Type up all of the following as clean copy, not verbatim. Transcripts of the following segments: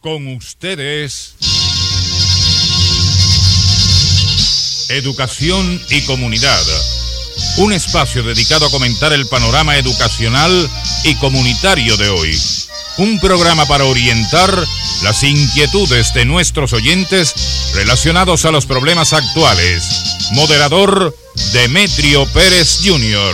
Con ustedes, Educación y Comunidad, un espacio dedicado a comentar el panorama educacional y comunitario de hoy. Un programa para orientar las inquietudes de nuestros oyentes relacionados a los problemas actuales. Moderador, Demetrio Pérez Jr.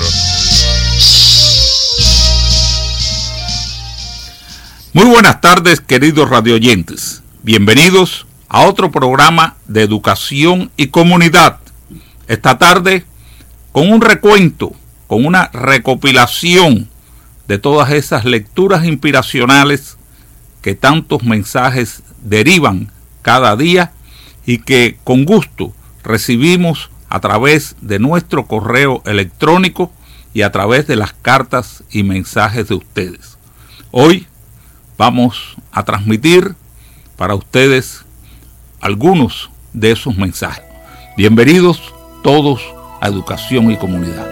Muy buenas tardes, queridos radioyentes. Bienvenidos a otro programa de Educación y Comunidad. Esta tarde, con un recuento, con una recopilación de todas esas lecturas inspiracionales que tantos mensajes derivan cada día y que con gusto recibimos a través de nuestro correo electrónico y a través de las cartas y mensajes de ustedes. Hoy vamos a transmitir para ustedes algunos de esos mensajes. Bienvenidos todos a Educación y Comunidad.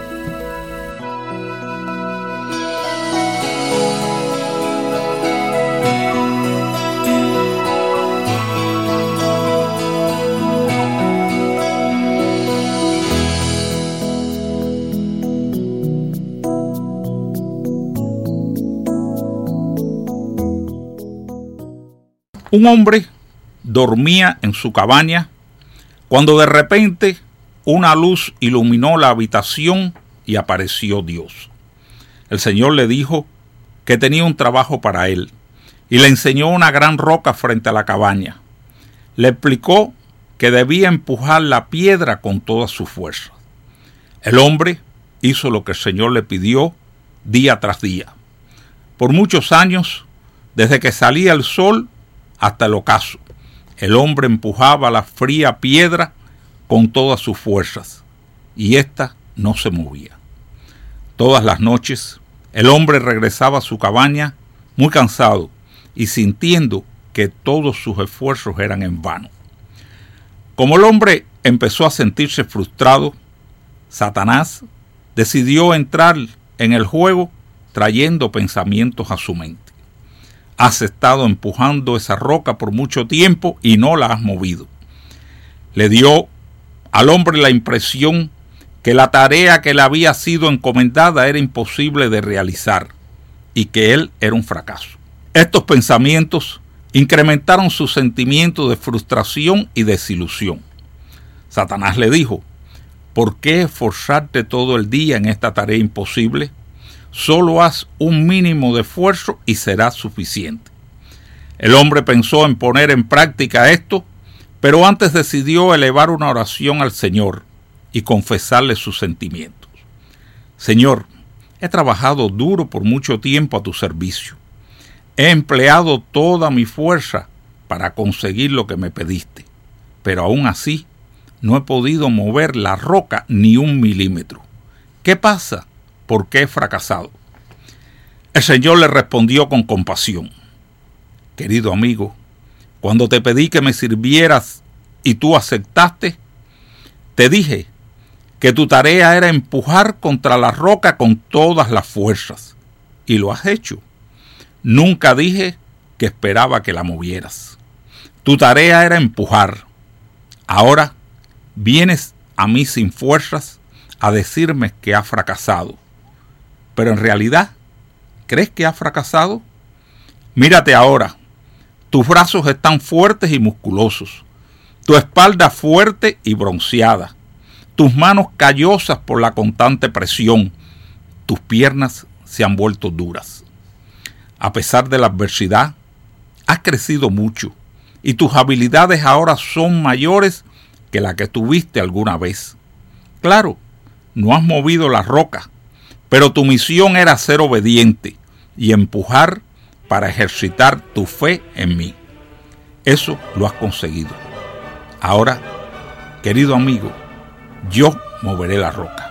Un hombre dormía en su cabaña cuando de repente una luz iluminó la habitación y apareció Dios. El Señor le dijo que tenía un trabajo para él y le enseñó una gran roca frente a la cabaña. Le explicó que debía empujar la piedra con toda su fuerza. El hombre hizo lo que el Señor le pidió día tras día. Por muchos años, desde que salía el sol hasta el ocaso, el hombre empujaba la fría piedra con todas sus fuerzas, y ésta no se movía. Todas las noches, el hombre regresaba a su cabaña muy cansado y sintiendo que todos sus esfuerzos eran en vano. Como el hombre empezó a sentirse frustrado, Satanás decidió entrar en el juego trayendo pensamientos a su mente. Has estado empujando esa roca por mucho tiempo y no la has movido. Le dio al hombre la impresión que la tarea que le había sido encomendada era imposible de realizar y que él era un fracaso. Estos pensamientos incrementaron su sentimiento de frustración y desilusión. Satanás le dijo: ¿por qué esforzarte todo el día en esta tarea imposible? Solo haz un mínimo de esfuerzo y será suficiente. El hombre pensó en poner en práctica esto, pero antes decidió elevar una oración al Señor y confesarle sus sentimientos. Señor, he trabajado duro por mucho tiempo a tu servicio. He empleado toda mi fuerza para conseguir lo que me pediste, pero aún así no he podido mover la roca ni un milímetro. ¿Qué pasa? ¿Por qué he fracasado? El Señor le respondió con compasión: querido amigo, cuando te pedí que me sirvieras y tú aceptaste, te dije que tu tarea era empujar contra la roca con todas las fuerzas, y lo has hecho. Nunca dije que esperaba que la movieras. Tu tarea era empujar. Ahora vienes a mí sin fuerzas a decirme que has fracasado. Pero en realidad, ¿crees que has fracasado? Mírate ahora. Tus brazos están fuertes y musculosos. Tu espalda fuerte y bronceada. Tus manos callosas por la constante presión. Tus piernas se han vuelto duras. A pesar de la adversidad, has crecido mucho y tus habilidades ahora son mayores que las que tuviste alguna vez. Claro, no has movido la roca, pero tu misión era ser obediente y empujar para ejercitar tu fe en mí. Eso lo has conseguido. Ahora, querido amigo, yo moveré la roca.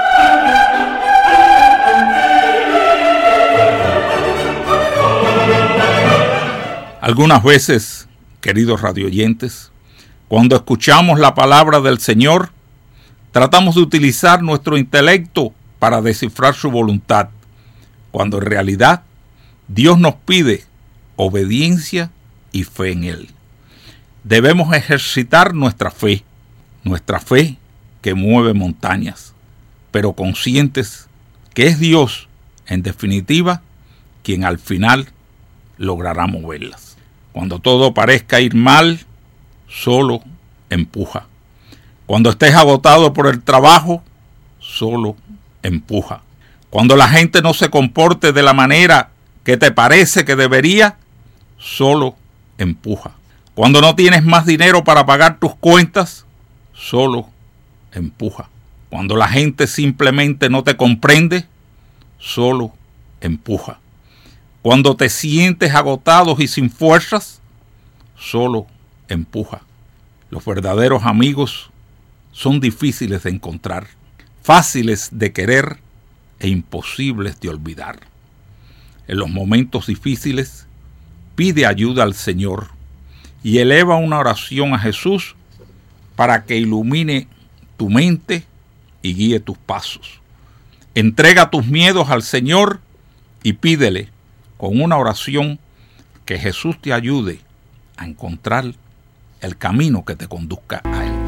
Algunas veces, queridos radioyentes, cuando escuchamos la palabra del Señor, tratamos de utilizar nuestro intelecto para descifrar su voluntad, cuando en realidad Dios nos pide obediencia y fe en Él. Debemos ejercitar nuestra fe que mueve montañas, pero conscientes que es Dios, en definitiva, quien al final logrará moverlas. Cuando todo parezca ir mal, solo empuja. Cuando estés agotado por el trabajo, solo empuja. Cuando la gente no se comporte de la manera que te parece que debería, solo empuja. Cuando no tienes más dinero para pagar tus cuentas, solo empuja. Cuando la gente simplemente no te comprende, solo empuja. Cuando te sientes agotado y sin fuerzas, solo empuja. Los verdaderos amigos son difíciles de encontrar, fáciles de querer e imposibles de olvidar. En los momentos difíciles, pide ayuda al Señor y eleva una oración a Jesús para que ilumine tu mente y guíe tus pasos. Entrega tus miedos al Señor y pídele con una oración que Jesús te ayude a encontrar el camino que te conduzca a Él.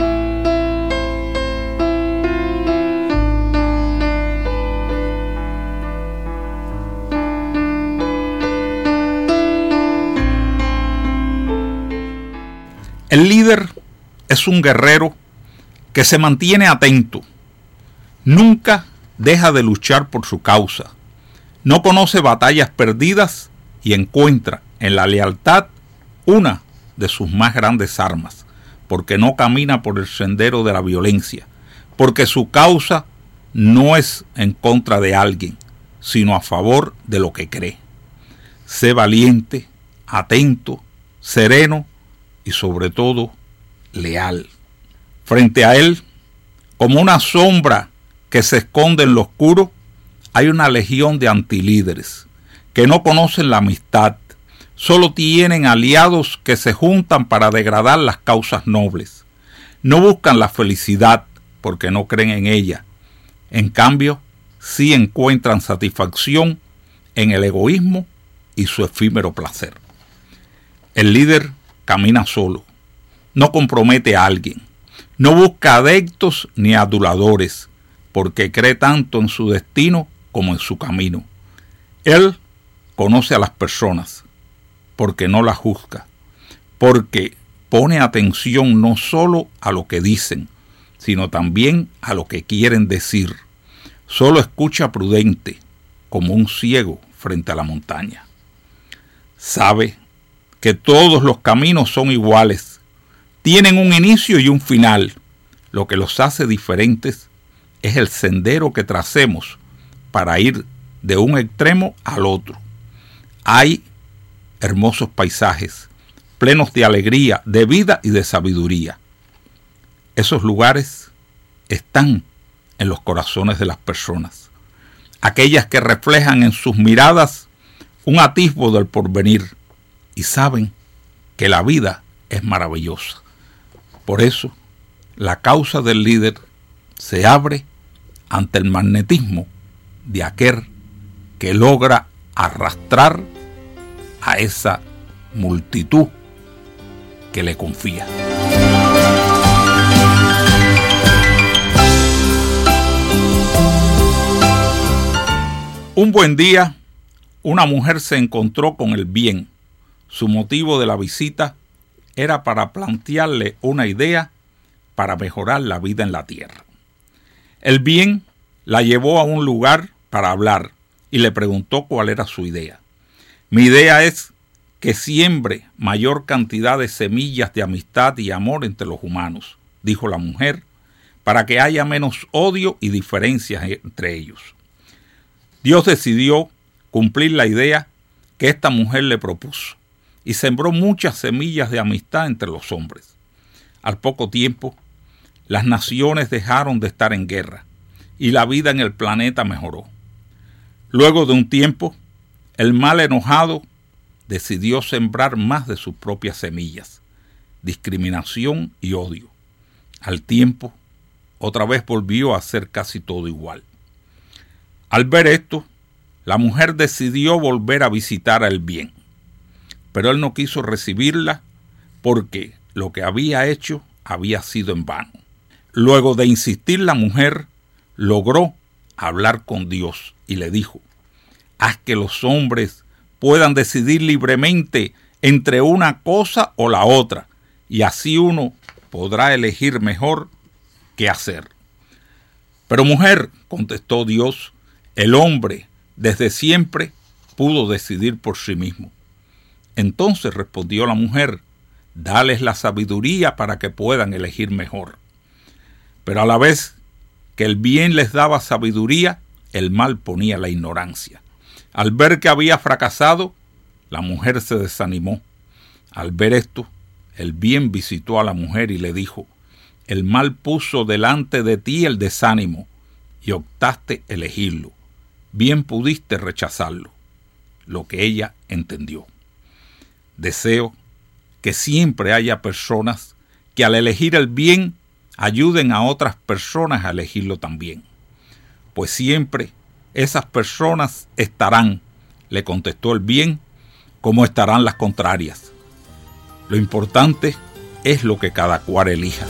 El líder es un guerrero que se mantiene atento, nunca deja de luchar por su causa, no conoce batallas perdidas y encuentra en la lealtad una de sus más grandes armas, porque no camina por el sendero de la violencia, porque su causa no es en contra de alguien, sino a favor de lo que cree. Sé valiente, atento, sereno y sobre todo leal. Frente a él, como una sombra que se esconde en lo oscuro, hay una legión de antilíderes que no conocen la amistad, solo tienen aliados que se juntan para degradar las causas nobles. No buscan la felicidad porque no creen en ella. En cambio, sí encuentran satisfacción en el egoísmo y su efímero placer. El líder camina solo, no compromete a alguien, no busca adeptos ni aduladores, porque cree tanto en su destino como en su camino. Él conoce a las personas, porque no las juzga, porque pone atención no solo a lo que dicen, sino también a lo que quieren decir. Solo escucha prudente, como un ciego frente a la montaña. Sabe que todos los caminos son iguales, tienen un inicio y un final. Lo que los hace diferentes es el sendero que tracemos para ir de un extremo al otro. Hay hermosos paisajes, plenos de alegría, de vida y de sabiduría. Esos lugares están en los corazones de las personas, aquellas que reflejan en sus miradas un atisbo del porvenir y saben que la vida es maravillosa. Por eso, la causa del líder se abre ante el magnetismo de aquel que logra arrastrar a esa multitud que le confía. Un buen día, una mujer se encontró con el bien. Su motivo de la visita era para plantearle una idea para mejorar la vida en la tierra. El bien la llevó a un lugar para hablar y le preguntó cuál era su idea. Mi idea es que siembre mayor cantidad de semillas de amistad y amor entre los humanos, dijo la mujer, para que haya menos odio y diferencias entre ellos. Dios decidió cumplir la idea que esta mujer le propuso y sembró muchas semillas de amistad entre los hombres. Al poco tiempo, las naciones dejaron de estar en guerra y la vida en el planeta mejoró. Luego de un tiempo, el mal enojado decidió sembrar más de sus propias semillas, discriminación y odio. Al tiempo, otra vez volvió a hacer casi todo igual. Al ver esto, la mujer decidió volver a visitar al bien. pero él no quiso recibirla porque lo que había hecho había sido en vano. Luego de insistir, la mujer logró hablar con Dios y le dijo: haz que los hombres puedan decidir libremente entre una cosa o la otra, y así uno podrá elegir mejor qué hacer. Pero mujer, contestó Dios, el hombre desde siempre pudo decidir por sí mismo. Entonces respondió la mujer: dales la sabiduría para que puedan elegir mejor. Pero a la vez que el bien les daba sabiduría, el mal ponía la ignorancia. Al ver que había fracasado, la mujer se desanimó. Al ver esto, el bien visitó a la mujer y le dijo: el mal puso delante de ti el desánimo y optaste elegirlo. Bien pudiste rechazarlo. Lo que ella entendió. Deseo que siempre haya personas que al elegir el bien ayuden a otras personas a elegirlo también. Pues siempre esas personas estarán, le contestó el bien, como estarán las contrarias. Lo importante es lo que cada cual elija.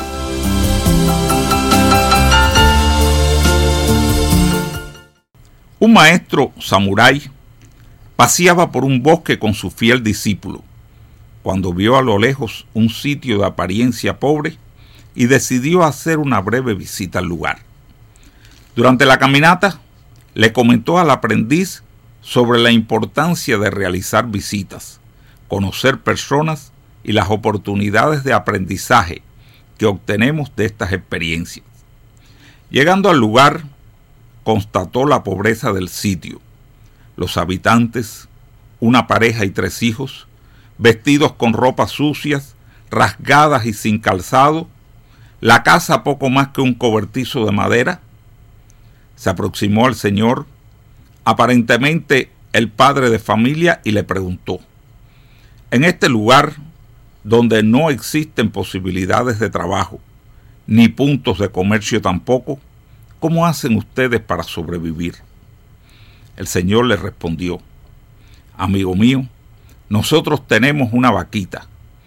Un maestro samurái paseaba por un bosque con su fiel discípulo, cuando vio a lo lejos un sitio de apariencia pobre y decidió hacer una breve visita al lugar. Durante la caminata, le comentó al aprendiz sobre la importancia de realizar visitas, conocer personas y las oportunidades de aprendizaje que obtenemos de estas experiencias. Llegando al lugar, constató la pobreza del sitio. Los habitantes, una pareja y 3 hijos, vestidos con ropas sucias, rasgadas y sin calzado, la casa poco más que un cobertizo de madera. Se aproximó al señor, aparentemente el padre de familia, y le preguntó: en este lugar, donde no existen posibilidades de trabajo, ni puntos de comercio tampoco, ¿cómo hacen ustedes para sobrevivir? El señor le respondió: amigo mío, nosotros tenemos una vaquita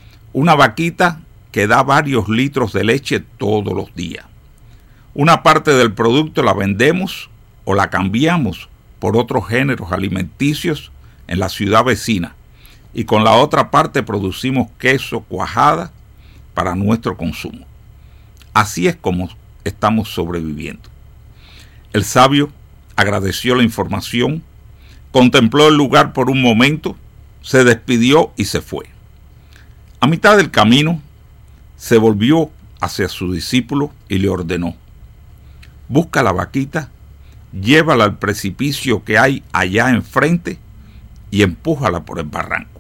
que da varios litros de leche todos los días. Una parte del producto la vendemos o la cambiamos por otros géneros alimenticios en la ciudad vecina, y con la otra parte producimos queso, cuajada para nuestro consumo. Así es como estamos sobreviviendo. El sabio agradeció la información, contempló el lugar por un momento, se despidió y se fue. A mitad del camino, se volvió hacia su discípulo y le ordenó: busca la vaquita, llévala al precipicio que hay allá enfrente y empújala por el barranco.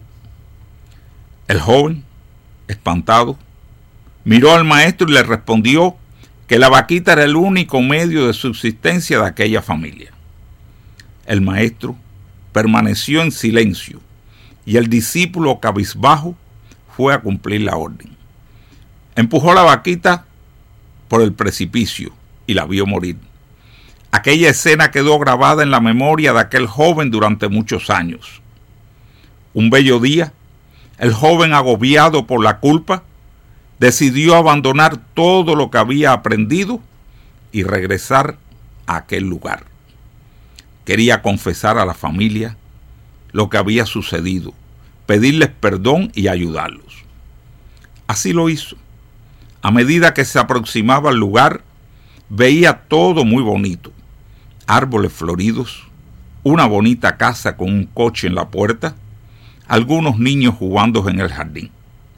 El joven, espantado, miró al maestro y le respondió que la vaquita era el único medio de subsistencia de aquella familia. El maestro permaneció en silencio y el discípulo, cabizbajo, fue a cumplir la orden. Empujó la vaquita por el precipicio y la vio morir. Aquella escena quedó grabada en la memoria de aquel joven durante muchos años. Un bello día, el joven, agobiado por la culpa, decidió abandonar todo lo que había aprendido y regresar a aquel lugar. Quería confesar a la familia lo que había sucedido, pedirles perdón y ayudarlos. Así lo hizo. A medida que se aproximaba al lugar, veía todo muy bonito: árboles floridos, una bonita casa con un coche en la puerta, algunos niños jugando en el jardín.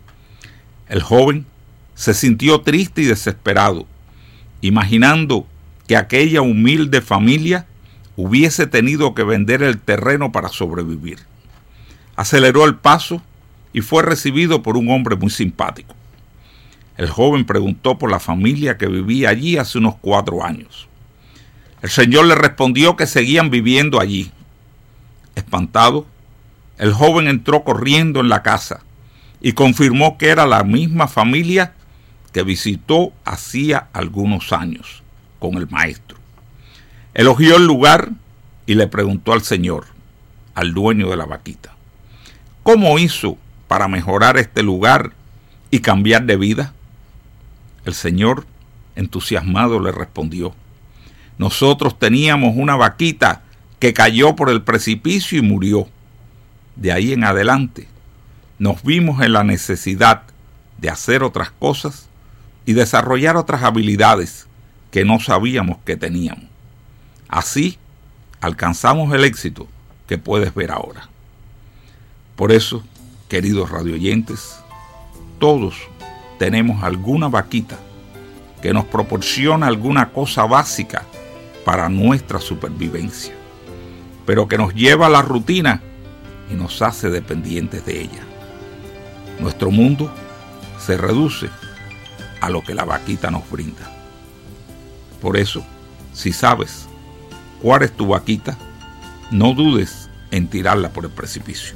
El joven se sintió triste y desesperado, imaginando que aquella humilde familia hubiese tenido que vender el terreno para sobrevivir. Aceleró el paso y fue recibido por un hombre muy simpático. El joven preguntó por la familia que vivía allí hace unos 4 años. El señor le respondió que seguían viviendo allí. Espantado, el joven entró corriendo en la casa y confirmó que era la misma familia que visitó hacía algunos años con el maestro. Elogió el lugar y le preguntó al señor, al dueño de la vaquita: ¿cómo hizo para mejorar este lugar y cambiar de vida? El Señor, entusiasmado, le respondió: nosotros teníamos una vaquita que cayó por el precipicio y murió. De ahí en adelante, nos vimos en la necesidad de hacer otras cosas y desarrollar otras habilidades que no sabíamos que teníamos. Así, alcanzamos el éxito que puedes ver ahora. Por eso, queridos radioyentes, todos tenemos alguna vaquita que nos proporciona alguna cosa básica para nuestra supervivencia, pero que nos lleva a la rutina y nos hace dependientes de ella. Nuestro mundo se reduce a lo que la vaquita nos brinda. Por eso, si sabes cuál es tu vaquita, no dudes en tirarla por el precipicio.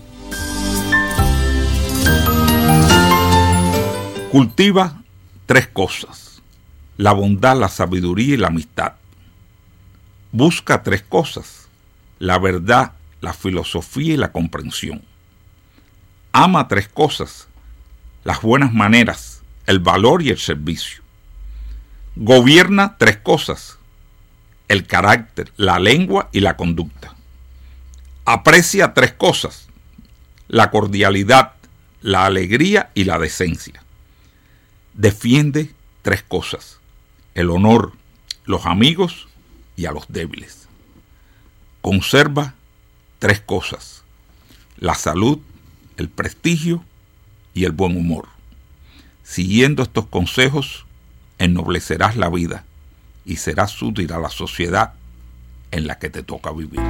Cultiva 3 cosas: la bondad, la sabiduría y la amistad. Busca 3 cosas: la verdad, la filosofía y la comprensión. Ama 3 cosas: las buenas maneras, el valor y el servicio. Gobierna 3 cosas: el carácter, la lengua y la conducta. Aprecia 3 cosas: la cordialidad, la alegría y la decencia. Defiende 3 cosas: el honor, los amigos y a los débiles. Conserva 3 cosas: la salud, el prestigio y el buen humor. Siguiendo estos consejos, ennoblecerás la vida y serás útil a la sociedad en la que te toca vivir.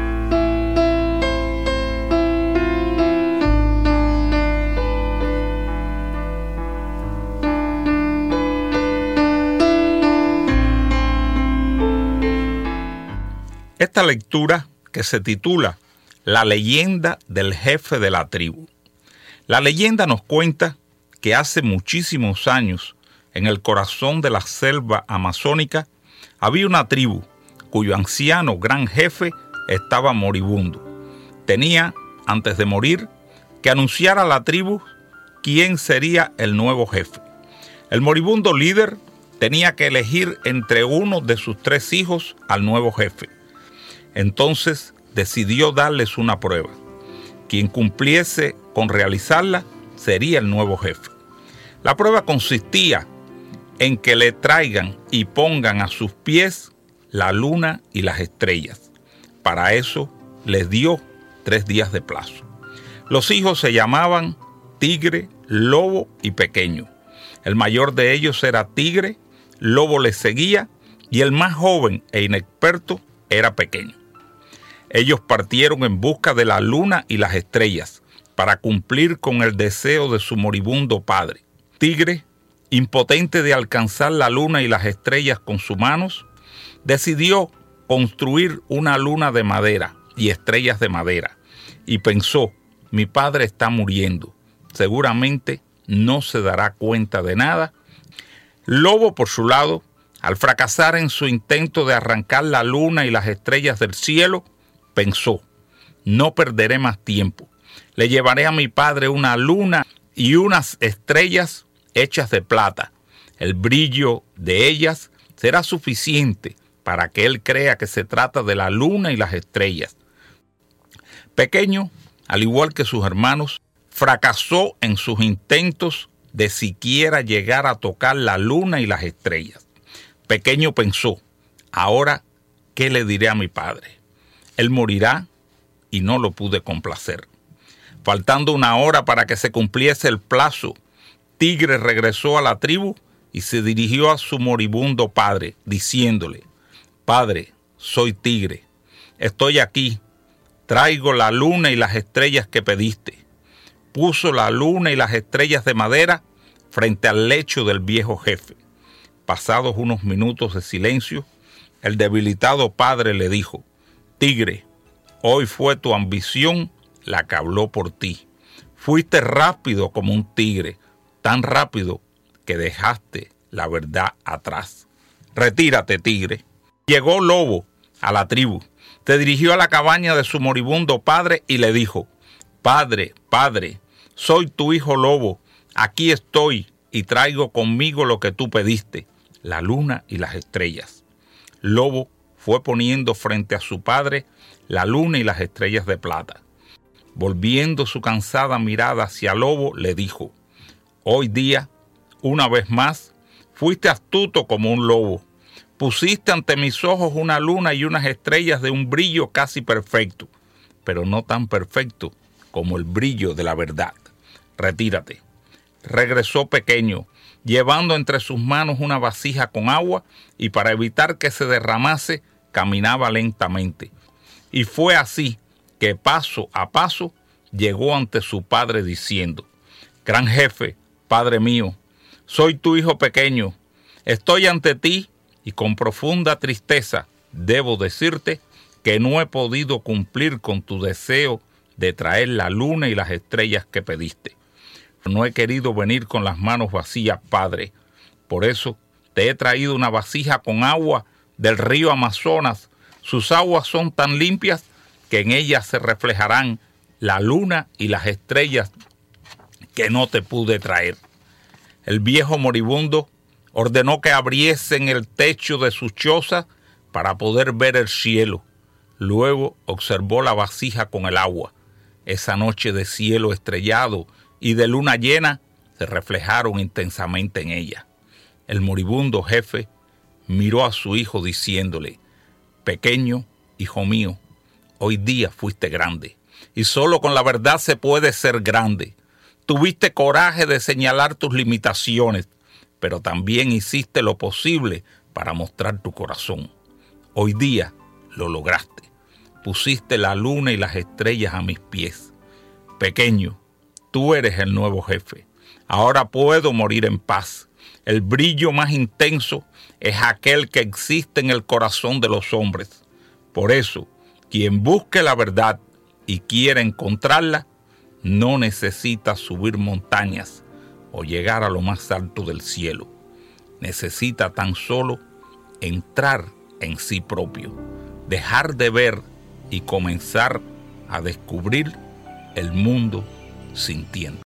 Esta lectura, que se titula La leyenda del jefe de la tribu. La leyenda nos cuenta que hace muchísimos años, en el corazón de la selva amazónica, había una tribu cuyo anciano gran jefe estaba moribundo. Tenía, antes de morir, que anunciar a la tribu quién sería el nuevo jefe. El moribundo líder tenía que elegir entre uno de sus 3 hijos al nuevo jefe. Entonces decidió darles una prueba. Quien cumpliese con realizarla sería el nuevo jefe. La prueba consistía en que le traigan y pongan a sus pies la luna y las estrellas. Para eso les dio 3 días de plazo. Los hijos se llamaban Tigre, Lobo y Pequeño. El mayor de ellos era Tigre, Lobo le seguía y el más joven e inexperto era Pequeño. Ellos partieron en busca de la luna y las estrellas para cumplir con el deseo de su moribundo padre. Tigre, impotente de alcanzar la luna y las estrellas con sus manos, decidió construir una luna de madera y estrellas de madera y pensó: mi padre está muriendo, seguramente no se dará cuenta de nada. Lobo, por su lado, al fracasar en su intento de arrancar la luna y las estrellas del cielo, pensó: no perderé más tiempo. Le llevaré a mi padre una luna y unas estrellas hechas de plata. El brillo de ellas será suficiente para que él crea que se trata de la luna y las estrellas. Pequeño, al igual que sus hermanos, fracasó en sus intentos de siquiera llegar a tocar la luna y las estrellas. Pequeño pensó: ahora, ¿qué le diré a mi padre? Él morirá y no lo pude complacer. Faltando 1 hora para que se cumpliese el plazo, Tigre regresó a la tribu y se dirigió a su moribundo padre, diciéndole: Padre, soy Tigre, estoy aquí, traigo la luna y las estrellas que pediste. Puso la luna y las estrellas de madera frente al lecho del viejo jefe. Pasados unos minutos de silencio, el debilitado padre le dijo: Tigre, hoy fue tu ambición la que habló por ti. Fuiste rápido como un tigre, tan rápido que dejaste la verdad atrás. Retírate, Tigre. Llegó Lobo a la tribu, se dirigió a la cabaña de su moribundo padre y le dijo: Padre, padre, soy tu hijo lobo, aquí estoy y traigo conmigo lo que tú pediste, la luna y las estrellas. Lobo fue poniendo frente a su padre la luna y las estrellas de plata. Volviendo su cansada mirada hacia Lobo, le dijo: hoy día, una vez más, fuiste astuto como un lobo. Pusiste ante mis ojos una luna y unas estrellas de un brillo casi perfecto, pero no tan perfecto como el brillo de la verdad. Retírate. Regresó Pequeño, llevando entre sus manos una vasija con agua, y para evitar que se derramase, caminaba lentamente. Y fue así que paso a paso llegó ante su padre diciendo: gran jefe, padre mío, soy tu hijo pequeño, estoy ante ti y con profunda tristeza debo decirte que no he podido cumplir con tu deseo de traer la luna y las estrellas que pediste. No he querido venir con las manos vacías, padre. Por eso te he traído una vasija con agua del río Amazonas. Sus aguas son tan limpias que en ellas se reflejarán la luna y las estrellas que no te pude traer. El viejo moribundo ordenó que abriesen el techo de su choza para poder ver el cielo. Luego observó la vasija con el agua. Esa noche de cielo estrellado y de luna llena se reflejaron intensamente en ella. El moribundo jefe miró a su hijo diciéndole: pequeño, hijo mío, hoy día fuiste grande, y solo con la verdad se puede ser grande. Tuviste coraje de señalar tus limitaciones, pero también hiciste lo posible para mostrar tu corazón. Hoy día lo lograste. Pusiste la luna y las estrellas a mis pies. Pequeño, tú eres el nuevo jefe. Ahora puedo morir en paz. El brillo más intenso es aquel que existe en el corazón de los hombres. Por eso, quien busque la verdad y quiera encontrarla, no necesita subir montañas o llegar a lo más alto del cielo. Necesita tan solo entrar en sí propio, dejar de ver y comenzar a descubrir el mundo sintiendo.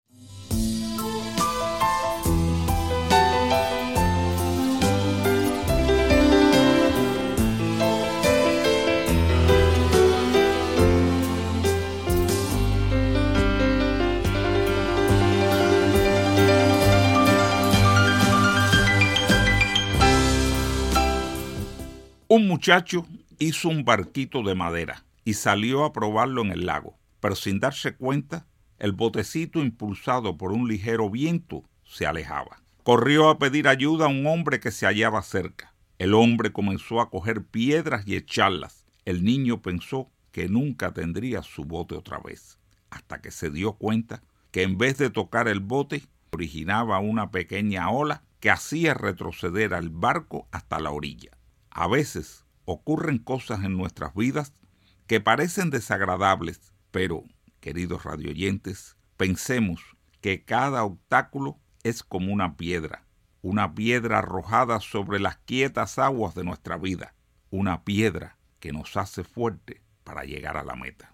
Un muchacho hizo un barquito de madera y salió a probarlo en el lago, pero sin darse cuenta, el botecito, impulsado por un ligero viento, se alejaba. Corrió a pedir ayuda a un hombre que se hallaba cerca. El hombre comenzó a coger piedras y echarlas. El niño pensó que nunca tendría su bote otra vez, hasta que se dio cuenta que en vez de tocar el bote, originaba una pequeña ola que hacía retroceder al barco hasta la orilla. A veces ocurren cosas en nuestras vidas que parecen desagradables, pero, queridos radioyentes, pensemos que cada obstáculo es como una piedra arrojada sobre las quietas aguas de nuestra vida, una piedra que nos hace fuerte para llegar a la meta.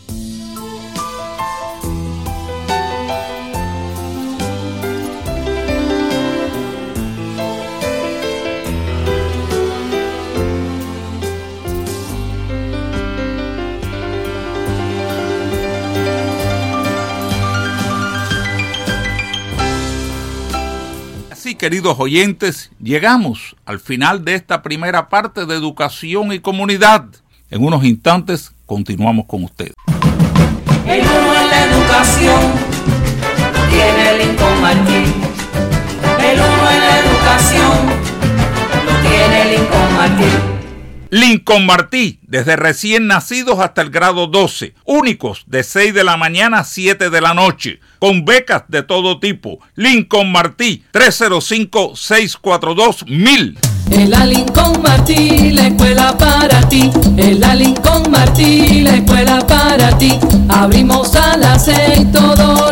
Así, queridos oyentes, llegamos al final de esta primera parte de Educación y Comunidad. En unos instantes continuamos con ustedes. El uno en la educación lo tiene Lincoln Martí. El uno en la educación lo tiene Lincoln Martí. Lincoln Martí, desde recién nacidos hasta el grado 12, únicos de 6 de la mañana a 7 de la noche, con becas de todo tipo. Lincoln Martí, 305-642-1000. En la Lincoln Martí, la escuela para ti. En la Lincoln Martí, la escuela para ti. Abrimos a las 6 todos